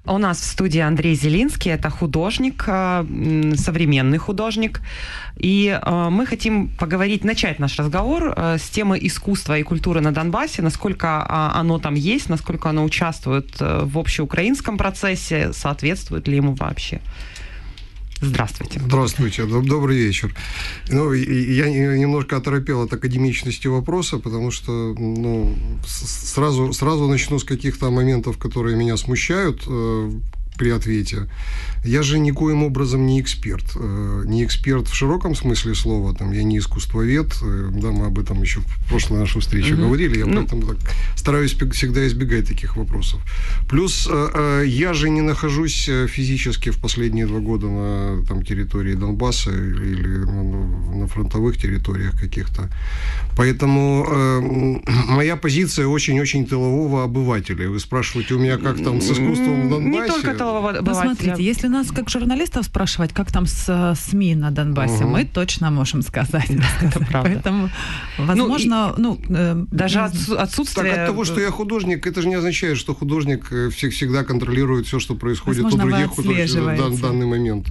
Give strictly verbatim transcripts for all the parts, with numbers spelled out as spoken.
У нас в студии Андрей Зелинский, это художник, современный художник. И мы хотим поговорить, начать наш разговор с темы искусства и культуры на Донбассе, насколько оно там есть, насколько оно участвует в общеукраинском процессе, соответствует ли ему вообще. Здравствуйте. Здравствуйте, добрый вечер. Ну, я немножко оторопел от академичности вопроса, потому что ну, сразу, сразу начну с каких-то моментов, которые меня смущают э, при ответе. Я же никоим образом не эксперт. Не эксперт в широком смысле слова, там, я не искусствовед, да, мы об этом еще в прошлой нашей встрече mm-hmm. говорили, я ну... поэтому так стараюсь всегда избегать таких вопросов. Плюс я же не нахожусь физически в последние два года на там, территории Донбасса или ну, на фронтовых территориях каких-то. Поэтому э, моя позиция очень-очень тылового обывателя. Вы спрашиваете у меня, как там с искусством в Донбассе? Не только тылового обывателя. Посмотрите, если нас, как журналистов, спрашивать, как там с СМИ наДонбассе, угу. мы точно можем сказать. Это правда. Поэтому, возможно, ну, ну э, даже отсутствие... Так от того, что я художник, это же не означает, что художник всегда контролирует все, что происходит возможно, у других художников в данный момент.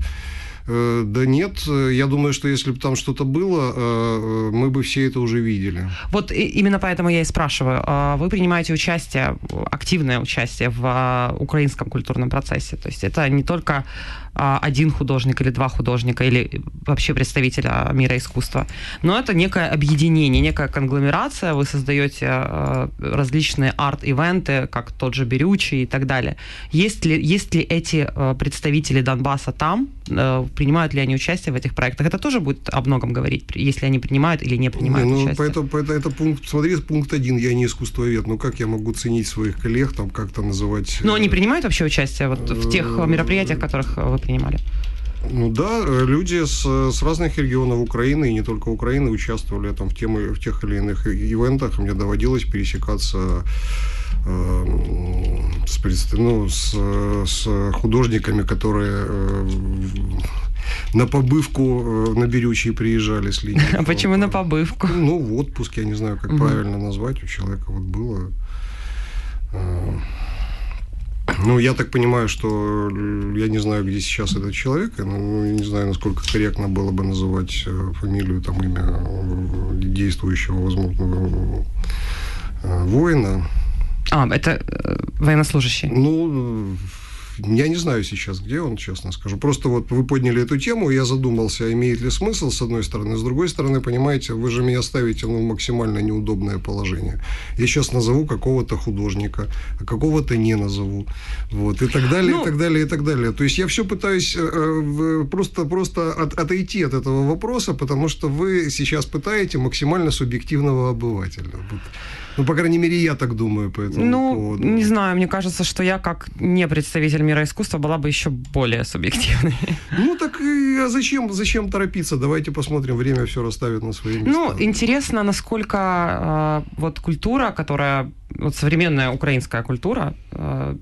Да нет, я думаю, что если бы там что-то было, мы бы все это уже видели. Вот именно поэтому я и спрашиваю. Вы принимаете участие, активное участие в украинском культурном процессе? То есть это не только один художник или два художника, или вообще представителя мира искусства, но это некое объединение, некая конгломерация, вы создаете различные арт-ивенты, как тот же Берючий и так далее. Есть ли, есть ли эти представители Донбасса там, принимают ли они участие в этих проектах? Это тоже будет о многом говорить, если они принимают или не принимают не, ну, участие. Поэтому, поэтому, это пункт, смотри, пункт один, я не искусствовед, ну как я могу ценить своих коллег, там как-то называть... Но они принимают вообще участие вот в тех мероприятиях, в которых вы принимали? Ну да, люди с, с разных регионов Украины, и не только Украины, участвовали там в, темы, в тех или иных ивентах. Мне доводилось пересекаться э, с, ну, с, с художниками, которые э, на побывку на Берючий приезжали с линии. А почему на побывку? Ну, в отпуск, я не знаю, как угу. правильно назвать. У человека вот было... Э, Ну, я так понимаю, что я не знаю, где сейчас этот человек, но не знаю, насколько корректно было бы называть фамилию, там, имя действующего, возможно, воина. А, это военнослужащий? Ну, я не знаю сейчас, где он, честно скажу. Просто вот вы подняли эту тему, я задумался, имеет ли смысл, с одной стороны. С другой стороны, понимаете, вы же меня ставите ну, в максимально неудобное положение. Я сейчас назову какого-то художника, а какого-то не назову. Вот, и так далее, ну... и так далее, и так далее. То есть я все пытаюсь э, просто, просто от, отойти от этого вопроса, потому что вы сейчас пытаете максимально субъективного обывателя. Вот. Ну, по крайней мере, я так думаю по этому ну, поводу. Не знаю, мне кажется, что я, как не представитель мира искусства, была бы еще более субъективной. Ну, так а зачем, зачем торопиться? Давайте посмотрим, время все расставит на свои места. Ну, интересно, насколько э, вот культура, которая, вот современная украинская культура, э,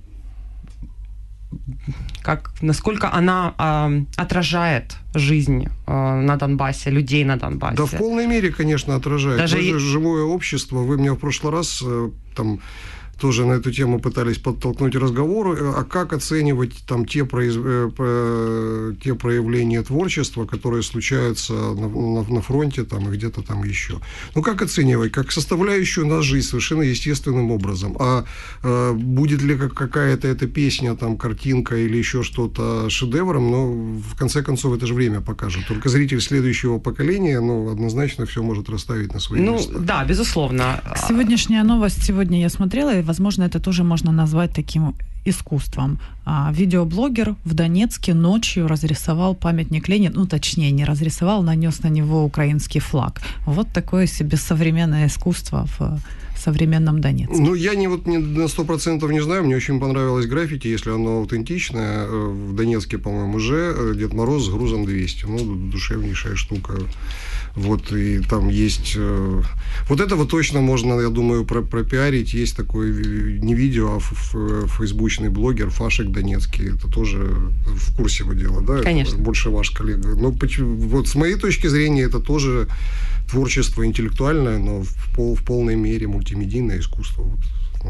как, насколько она э, отражает жизнь э, на Донбассе, людей на Донбассе. Да, в полной мере, конечно, отражает. Даже Мы и... же живое общество. Вы меня в прошлый раз э, там тоже на эту тему пытались подтолкнуть разговор, а как оценивать там те, произ... те проявления творчества, которые случаются на, на, на фронте там, и где-то там еще. Ну, как оценивать? Как составляющую нас жизнь совершенно естественным образом. А э, будет ли какая-то эта песня, там, картинка или еще что-то шедевром, но в конце концов это же время покажет. Только зритель следующего поколения, ну, однозначно все может расставить на свои ну, места. Ну, да, безусловно. Сегодняшняя новость, сегодня я смотрела, и возможно, это тоже можно назвать таким искусством. А, видеоблогер в Донецке ночью разрисовал памятник Ленину, ну, точнее, не разрисовал, нанес на него украинский флаг. Вот такое себе современное искусство в современном Донецке. Ну, я не, вот, не на сто процентов не знаю, мне очень понравилось граффити, если оно аутентичное. В Донецке, по-моему, уже Дед Мороз с грузом двести. Ну, душевнейшая штука. Вот, и там есть... Вот этого точно можно, я думаю, пропиарить. Есть такой не видео, а фейсбучный блогер Фашик Донецкий. Это тоже в курсе его дела, да? Конечно. Это больше ваш коллега. Но вот с моей точки зрения это тоже творчество интеллектуальное, но в, пол, в полной мере мультимедийное искусство. Вот.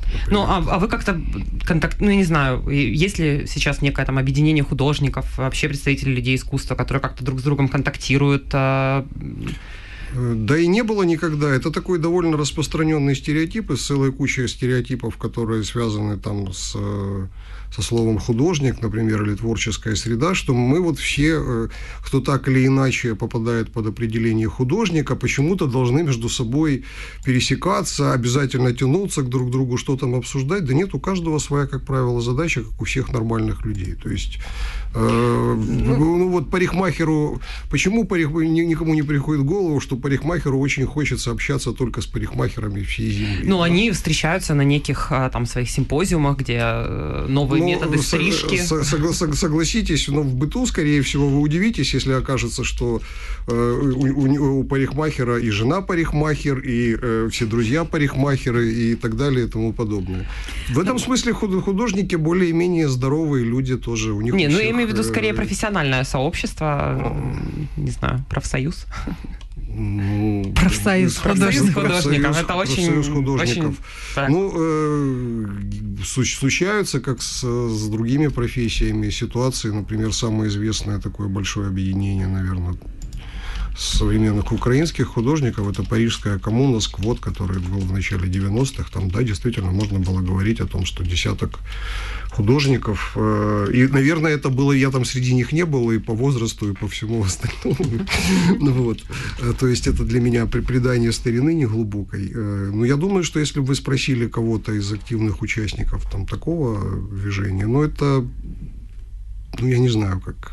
Ну, а, а вы как-то контакт... Ну, я не знаю, есть ли сейчас некое там объединение художников, вообще представители людей искусства, которые как-то друг с другом контактируют? А... Да и не было никогда. Это такой довольно распространенный стереотип, из целой кучи стереотипов, которые связаны там с... со словом художник, например, или творческая среда, что мы вот все, кто так или иначе попадает под определение художника, почему-то должны между собой пересекаться, обязательно тянуться к друг другу, что там обсуждать. Да нет, у каждого своя, как правило, задача, как у всех нормальных людей. То есть, э, ну вот парикмахеру, почему парик, никому не приходит в голову, что парикмахеру очень хочется общаться только с парикмахерами всей земли? Ну, да? Они встречаются на неких там своих симпозиумах, где новые Ну, методы стрижки. Согла- согласитесь, но в быту, скорее всего, вы удивитесь, если окажется, что э, у, у, у парикмахера и жена парикмахер, и э, все друзья парикмахеры, и так далее, и тому подобное. В этом смысле художники более-менее здоровые люди тоже. У них Не, у ну всех, я имею в виду э, скорее профессиональное сообщество, не знаю, профсоюз. Ну, профсоюз художников. художников. Это очень... Профсоюз художников. Очень, ну, э, случаются, как с, с другими профессиями, ситуации. Например, самое известное такое большое объединение, наверное, современных украинских художников, это Парижская коммуна, сквот, который был в начале девяностых. Там, да, действительно, можно было говорить о том, что десяток художников, э, и, наверное, это было, я там среди них не был, и по возрасту, и по всему остальному. Вот. То есть, это для меня предание старины неглубокой. Но я думаю, что если бы вы спросили кого-то из активных участников там такого движения, ну, это, ну, я не знаю, как...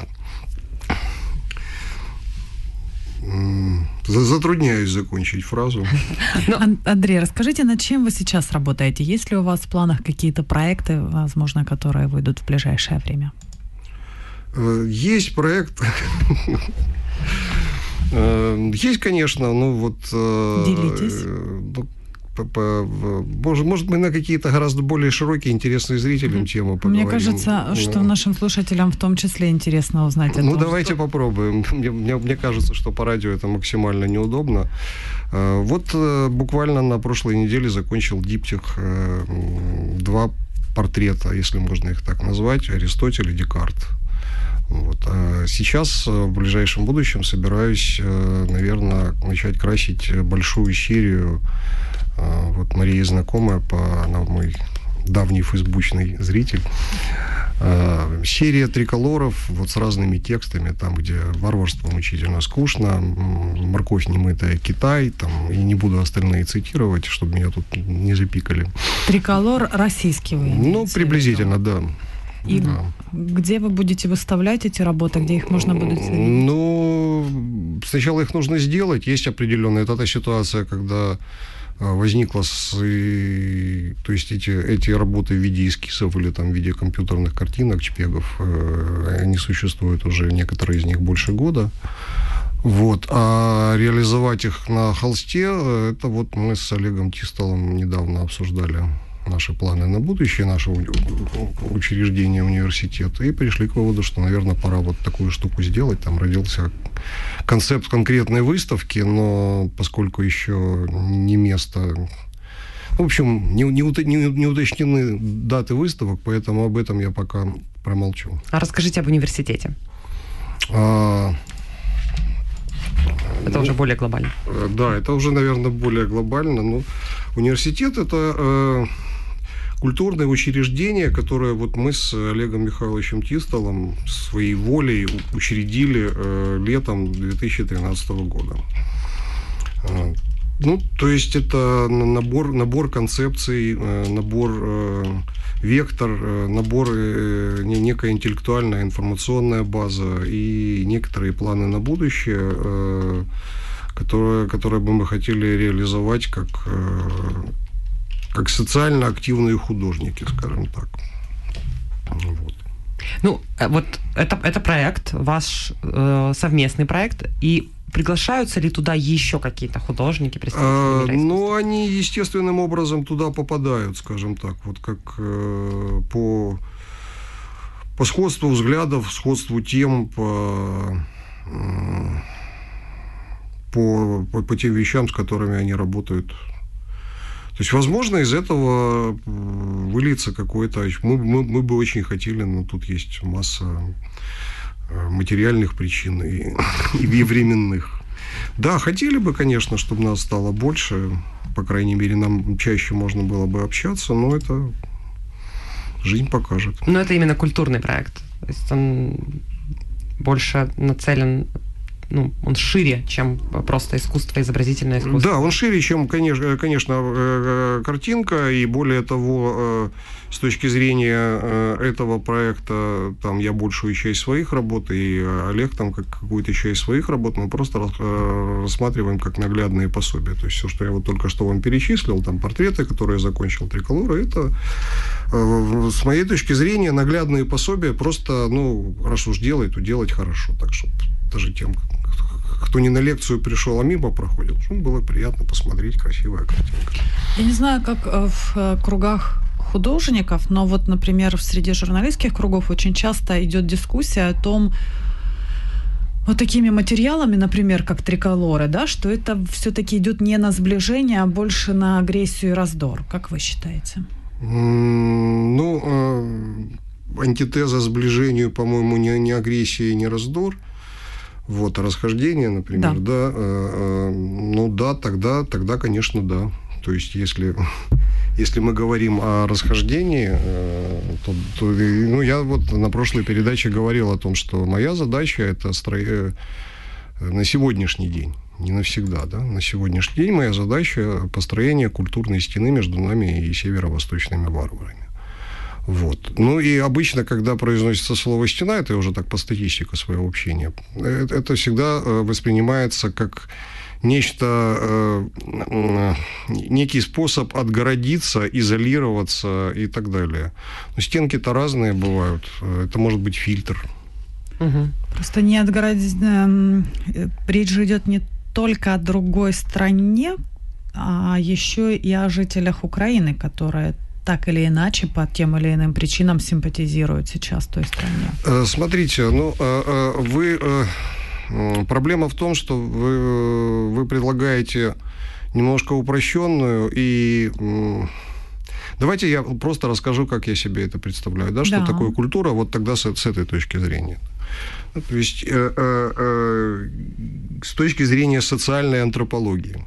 Затрудняюсь закончить фразу. Андрей, расскажите, над чем вы сейчас работаете? Есть ли у вас в планах какие-то проекты, возможно, которые выйдут в ближайшее время? Есть проект. Есть, конечно, ну вот... Делитесь. Может, может, мы на какие-то гораздо более широкие, интересные зрителям темы поговорим. Мне кажется, что нашим слушателям в том числе интересно узнать о ну, том, давайте что... попробуем. Мне, мне, мне кажется, что по радио это максимально неудобно. Вот буквально на прошлой неделе закончил диптих два портрета, если можно их так назвать, Аристотель и Декарт. Вот. А сейчас, в ближайшем будущем, собираюсь, наверное, начать красить большую серию. Вот Мария знакомая, по, она мой давний фейсбучный зритель. Серия триколоров вот с разными текстами, там, где варварство мучительно скучно, морковь немытая, Китай, там, и не буду остальные цитировать, чтобы меня тут не запикали. Триколор российский вы имеете? Ну, приблизительно, да. И да. где вы будете выставлять эти работы, где их можно будет увидеть? Ну, сначала их нужно сделать. Есть определенная это та ситуация, когда возникла, с, и, то есть эти, эти работы в виде эскизов или там в виде компьютерных картинок, чпегов, они существуют уже, некоторые из них больше года. Вот. А реализовать их на холсте, это вот мы с Олегом Тистолом недавно обсуждали наши планы на будущее, наше учреждение, университета, и пришли к выводу, что, наверное, пора вот такую штуку сделать. Там родился концепт конкретной выставки, но поскольку еще не место... В общем, не, не, не, не уточнены даты выставок, поэтому об этом я пока промолчу. А расскажите об университете. А... Это ну, уже более глобально. Да, это уже, наверное, более глобально. Но университет – это э, культурное учреждение, которое вот мы с Олегом Михайловичем Тистолом своей волей учредили э, летом две тысячи тринадцатого года. Э, ну, то есть это набор, набор концепций, э, набор э, вектор, э, набор, э, некая интеллектуальная информационная база и некоторые планы на будущее, э, которые, которые бы мы хотели реализовать как, э, как социально активные художники, скажем так. Вот. Ну, вот это, это проект, ваш э, совместный проект, и приглашаются ли туда еще какие-то художники, представители мира искусства? Ну, они естественным образом туда попадают, скажем так, вот как э, по, по сходству взглядов, сходству тем, по, э, по, по, по тем вещам, с которыми они работают. То есть, возможно, из этого выльется какой-то... Мы, мы, мы бы очень хотели, но тут есть масса материальных причин и, и временных. Да, хотели бы, конечно, чтобы нас стало больше. По крайней мере, нам чаще можно было бы общаться, но это жизнь покажет. Но это именно культурный проект. То есть он больше нацелен... Ну, он шире, чем просто искусство, изобразительное искусство. Да, он шире, чем, конечно, конечно, картинка, и более того, с точки зрения этого проекта, там я большую часть своих работ, и Олег там как какую-то часть своих работ, мы просто рассматриваем как наглядные пособия. То есть все, что я вот только что вам перечислил, там портреты, которые я закончил, триколоры, это, с моей точки зрения, наглядные пособия, просто, ну, раз уж делать, то делать хорошо, так что даже тем, кто не на лекцию пришел, а мимо проходил, чтобы было приятно посмотреть, красивая картинка. Я не знаю, как в кругах художников, но вот, например, среди журналистских кругов очень часто идет дискуссия о том, вот такими материалами, например, как триколоры, да, что это все-таки идет не на сближение, а больше на агрессию и раздор. Как вы считаете? Ну, антитеза сближению, по-моему, не, не агрессия и не раздор. Вот, а расхождение, например, да, да э, э, ну да, тогда, тогда, конечно, да. То есть, если, если мы говорим о расхождении, э, то, то, ну, я вот на прошлой передаче говорил о том, что моя задача – это стро... на сегодняшний день, не навсегда, да, на сегодняшний день моя задача – построение культурной стены между нами и северо-восточными варварами. Вот. Ну и обычно, когда произносится слово «стена», это уже так по статистике своего общения, это, это всегда воспринимается как нечто, некий способ отгородиться, изолироваться и так далее. Но стенки-то разные бывают. Это может быть фильтр. Угу. Просто не отгородить... Речь же идет не только о другой стране, а еще и о жителях Украины, которые... так или иначе, по тем или иным причинам симпатизируют сейчас той стране? Смотрите, ну, вы... Проблема в том, что вы, вы предлагаете немножко упрощенную и... Давайте я просто расскажу, как я себе это представляю, да, что да. такое культура, вот тогда с, с этой точки зрения. То есть э, э, э, с точки зрения социальной антропологии.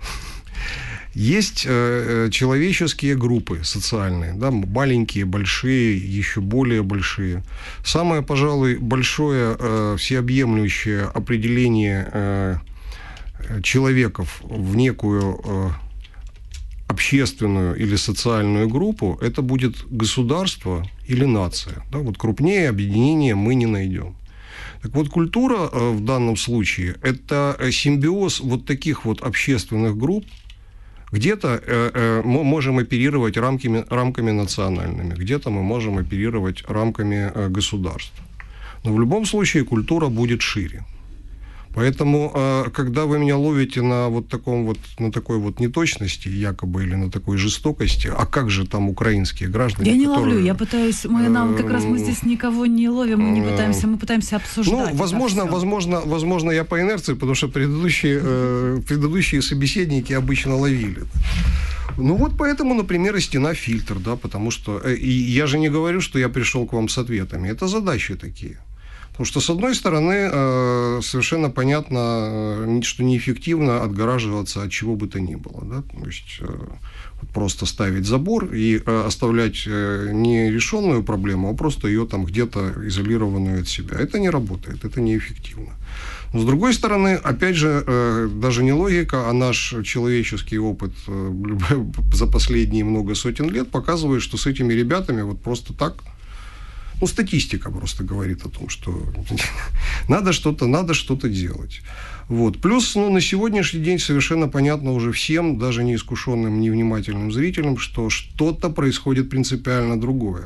Есть э, человеческие группы социальные, да, маленькие, большие, еще более большие. Самое, пожалуй, большое э, всеобъемлющее определение э, человеков в некую э, общественную или социальную группу – это будет государство или нация. Да, вот крупнее объединения мы не найдем. Так вот, культура э, в данном случае – это симбиоз вот таких вот общественных групп. Где-то э, э, мы можем оперировать рамками, рамками национальными, где-то мы можем оперировать рамками э, государств. Но в любом случае культура будет шире. Поэтому, э, когда вы меня ловите на вот таком вот, на такой вот неточности, якобы, или на такой жестокости, а как же там украинские граждане? Я не которые, ловлю, я пытаюсь, мы нам как раз мы здесь никого не ловим, мы не пытаемся, мы пытаемся обсуждать. Ну, возможно, возможно, возможно, я по инерции, потому что предыдущие, э, предыдущие собеседники обычно ловили. Ну вот поэтому, например, и стена фильтр, да, потому что, э, и я же не говорю, что я пришел к вам с ответами, это задачи такие. Потому что, с одной стороны, совершенно понятно, что неэффективно отгораживаться от чего бы то ни было. Да? То есть просто ставить забор и оставлять не решенную проблему, а просто ее там где-то изолированную от себя. Это не работает, это неэффективно. Но, с другой стороны, опять же, даже не логика, а наш человеческий опыт за последние много сотен лет показывает, что с этими ребятами вот просто так... Ну, статистика просто говорит о том, что надо что-то, надо что-то делать. Вот. Плюс, ну, на сегодняшний день совершенно понятно уже всем, даже неискушенным, невнимательным зрителям, что что-то происходит принципиально другое.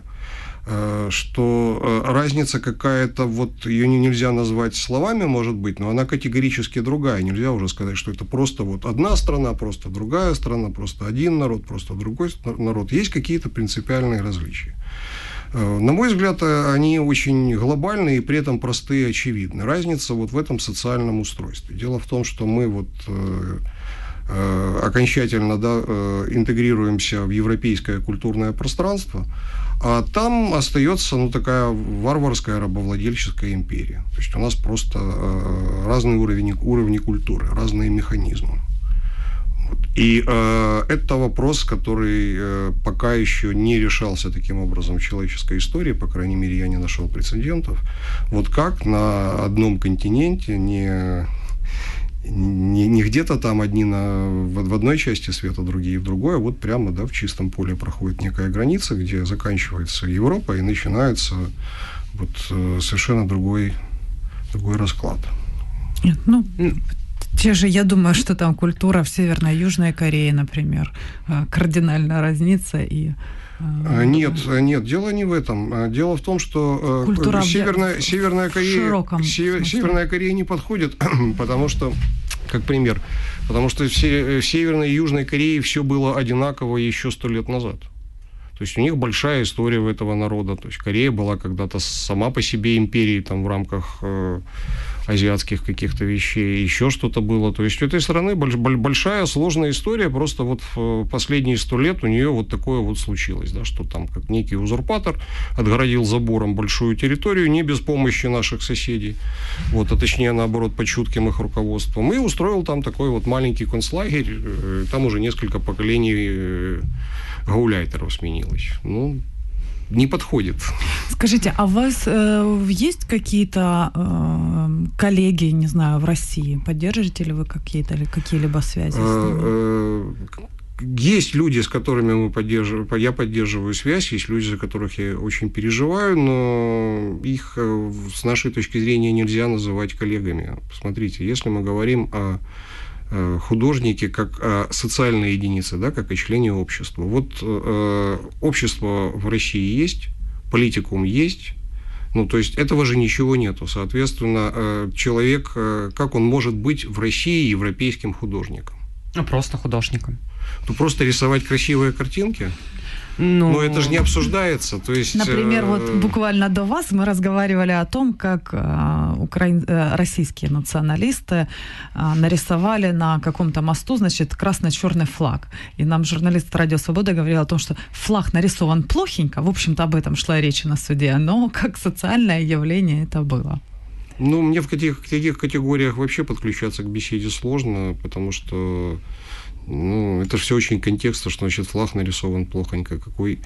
Что разница какая-то, вот ее нельзя назвать словами, может быть, но она категорически другая. Нельзя уже сказать, что это просто вот одна страна, просто другая страна, просто один народ, просто другой народ. Есть какие-то принципиальные различия. На мой взгляд, они очень глобальные и при этом простые и очевидны. Разница вот в этом социальном устройстве. Дело в том, что мы вот окончательно, да, интегрируемся в европейское культурное пространство, а там остается, ну, такая варварская рабовладельческая империя. То есть у нас просто разные уровни, уровни культуры, разные механизмы. И э, это вопрос, который э, пока еще не решался таким образом в человеческой истории, по крайней мере, я не нашел прецедентов. Вот как на одном континенте, не, не, не где-то там одни на, в, в одной части света, другие в другой, а вот прямо, да, в чистом поле проходит некая граница, где заканчивается Европа и начинается вот, э, совершенно другой, другой расклад. Нет, ну... Те же, я думаю, что там культура в Северной и Южной Корее, например, кардинально разнится и... Нет, нет, дело не в этом. Дело в том, что культура Северная, в Северная, Корея, Север, Северная Корея не подходит, потому что, как пример, потому что в Северной и Южной Корее все было одинаково еще сто лет назад. То есть у них большая история у этого народа. То есть Корея была когда-то сама по себе империей там, в рамках э, азиатских каких-то вещей, еще что-то было. То есть у этой страны больш, большая сложная история, просто вот в последние сто лет у нее вот такое вот случилось, да, что там как некий узурпатор отгородил забором большую территорию не без помощи наших соседей, вот, а точнее наоборот под чутким их руководством, и устроил там такой вот маленький концлагерь, э, там уже несколько поколений э, гауляйтеров сменилось. Ну, не подходит. Скажите, а у вас э, есть какие-то э, коллеги, не знаю, в России? Поддерживаете ли вы какие-то или какие-либо связи с ними? Есть люди, с которыми мы поддерживаем, я поддерживаю связь, есть люди, за которых я очень переживаю, но их с нашей точки зрения нельзя называть коллегами. Посмотрите, если мы говорим о художники как э, социальная единица, да, как и члены общества. Вот э, общество в России есть, политикум есть, ну, то есть этого же ничего нету. Соответственно, э, человек, э, как он может быть в России европейским художником? Ну, просто художником. Ну, просто рисовать красивые картинки? Ну, но это же не обсуждается. То есть, например, э... вот буквально до вас мы разговаривали о том, как э, украин... э, российские националисты э, нарисовали на каком-то мосту, значит, красно-черный флаг. И нам журналист «Радио Свобода» говорил о том, что флаг нарисован плохенько, в общем-то, об этом шла речь на суде, но как социальное явление это было. Ну, мне в каких, в каких категориях вообще подключаться к беседе сложно, потому что ну, это же все очень контекстно, что значит флаг нарисован плохонько, какой.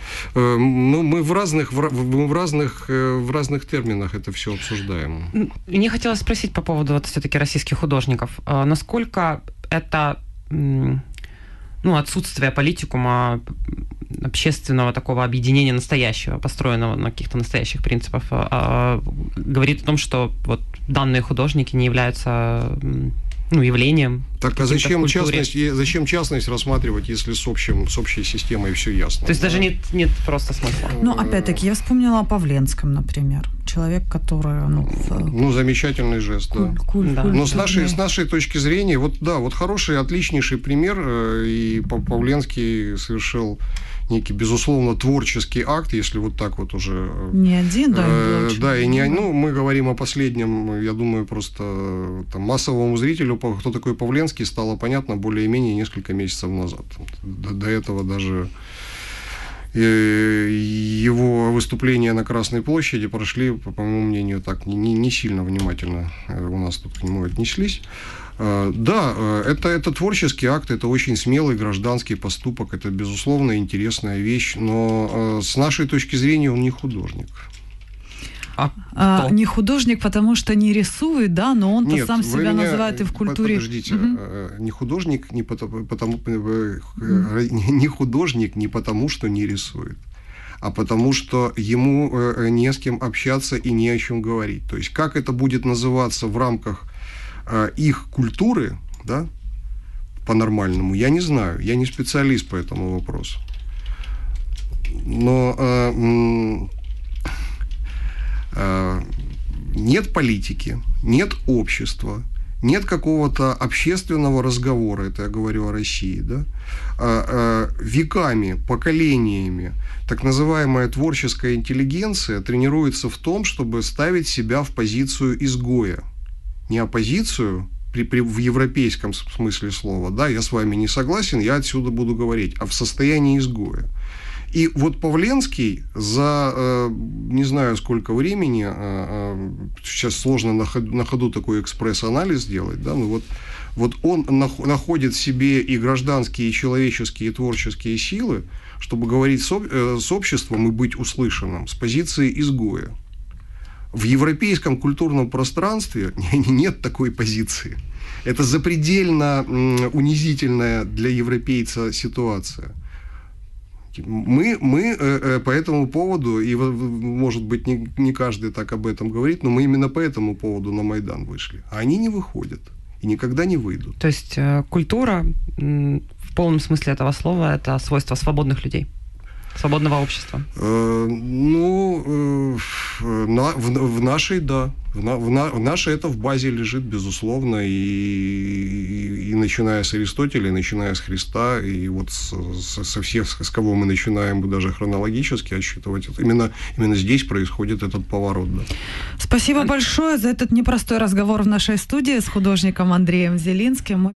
Ну, мы в разных, мы в разных, в разных терминах это все обсуждаем. Мне хотелось спросить по поводу вот все-таки российских художников. Насколько это, ну, отсутствие политикума, общественного такого объединения настоящего, построенного на каких-то настоящих принципах, говорит о том, что вот данные художники не являются, ну, явлением. Так, а зачем частность, зачем частность рассматривать, если с, общим, с общей системой все ясно? То есть да? даже нет, нет просто смысла. Ну, опять-таки, я вспомнила о Павленском, например. Человек, который... Ну, ну замечательный жест, куль, да. Куль, да. Куль, Но с нашей, с нашей точки зрения, вот да, вот хороший, отличнейший пример, и Павленский совершил некий, безусловно, творческий акт, если вот так вот уже... Не один, да. Э, да, и не... Ну, мы говорим о последнем, я думаю, просто там, массовому зрителю, кто такой Павленский, стало понятно более-менее несколько месяцев назад. До, до этого даже его выступления на Красной площади прошли, по моему мнению, так не, не сильно внимательно у нас тут к нему отнеслись. Да, это, это творческий акт, это очень смелый гражданский поступок, это, безусловно, интересная вещь, но с нашей точки зрения он не художник. А, а не художник, потому что не рисует, да, но он-то Нет, сам себя меня... называет и в культуре. Подождите, угу. не художник, не потому, потому угу. не художник не потому, что не рисует, а потому что ему не с кем общаться и не о чем говорить. То есть как это будет называться в рамках их культуры, да, по-нормальному, я не знаю, я не специалист по этому вопросу. Но э, э, нет политики, нет общества, нет какого-то общественного разговора, это я говорю о России, да, э, э, веками, поколениями так называемая творческая интеллигенция тренируется в том, чтобы ставить себя в позицию изгоя. Не оппозицию при, при, в европейском смысле слова, да, я с вами не согласен, я отсюда буду говорить, а в состоянии изгоя. И вот Павленский за, э, не знаю сколько времени, э, э, сейчас сложно на ходу, на ходу такой экспресс-анализ делать, да, ну вот, вот он нах, находит в себе и гражданские, и человеческие, и творческие силы, чтобы говорить с, э, с обществом и быть услышанным с позиции изгоя. В европейском культурном пространстве нет такой позиции. Это запредельно унизительная для европейца ситуация. Мы, мы э, по этому поводу, и, может быть, не, не каждый так об этом говорит, но мы именно по этому поводу на Майдан вышли. А они не выходят и никогда не выйдут. То есть э, культура, э, в полном смысле этого слова, это свойство свободных людей? Свободного общества? Э, ну, э, на, в, в нашей, да. В, на, в, на, в нашей это в базе лежит, безусловно, и, и, и начиная с Аристотеля, и начиная с Христа, и вот с, с, со всех, с кого мы начинаем даже хронологически отсчитывать, именно, именно здесь происходит этот поворот. Да. Спасибо большое за этот непростой разговор в нашей студии с художником Андреем Зелинским.